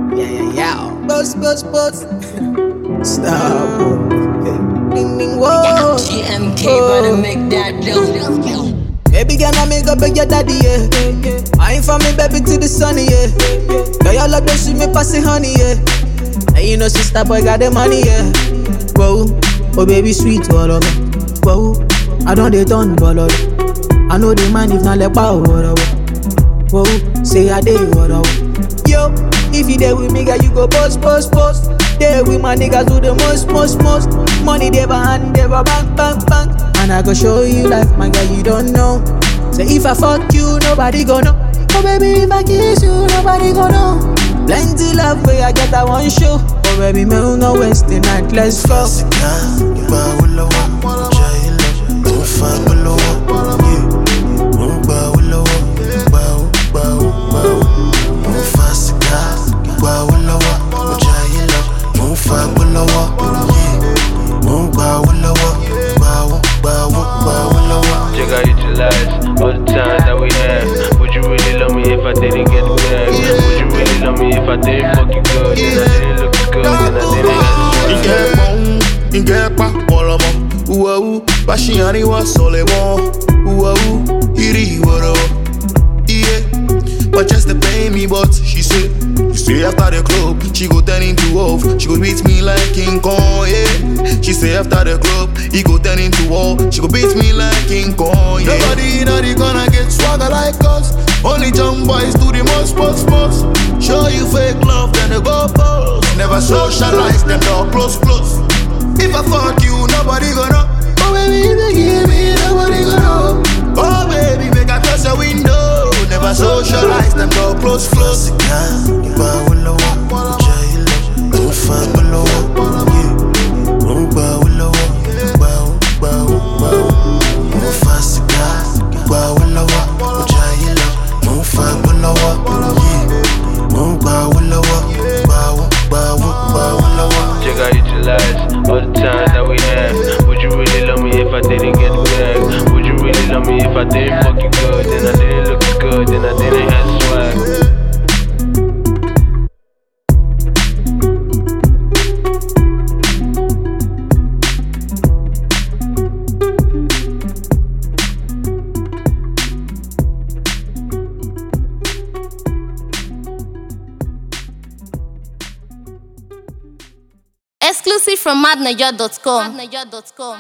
Yeah. Buzz. Stop. Ding, ding, whoa. GMK, better make that dough. Baby, can I make up with your daddy, yeah? I ain't from me, baby, to the sunny, yeah. Girl, your love don't sweet me past the honey, yeah. And you know, sister boy got the money, yeah. Whoa, oh baby, sweet, whatever. Whoa, I don't they done, whatever. I know the man if not like power, whatever. Whoa, say I did, whatever. Yo, if you there with me, girl, you go post. There with my niggas do the most. Money they behind, they bang. And I go show you life, my girl, you don't know. So if I fuck you, nobody gonna know. Oh baby, if I kiss you, nobody gonna know. Plenty love where I get that one show. Oh baby, me no waste the night, let's go. Check out utilize all the time that we have. Would you really love me if I didn't get the bag? Would you really love me if I didn't fuck you good? Then I didn't look as good, then I didn't have the Ingepa, Polamo, Uau, Bashiani was Solemo, Uau, Iri, Waro. Yeah, but just to pay me, but she said, you say after the club, she go turn into wolf, she go beat me like King Kong, yeah. She say after the club, he go turn into wolf, she go beat me like King Kong, yeah. Nobody in the gonna get swagger like us, only jump boys do the most. Show you fake love, then they go post. Never socialize, then dog close. If I fuck you, nobody gonna know. Oh baby, if you give me, nobody gonna know. Oh baby, make I close the window. Never socialize, them go close. Check out utilize all the time that we have. Would you really love me if I didn't get the bag? Would you really love me if I didn't fuck you good? Then I didn't look as good, then I didn't have swag. Exclusive from madnaja.com.